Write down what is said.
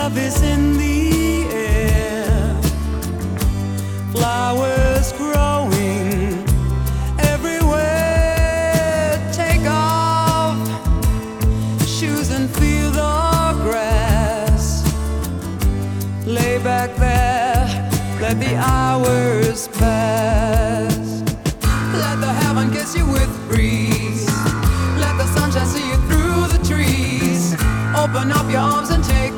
Love is in the air, flowers growing everywhere. Take off shoes and feel the grass. Lay back there, let the hours pass. Let the heaven kiss you with breeze. Let the sunshine see you through the trees. Open up your arms and take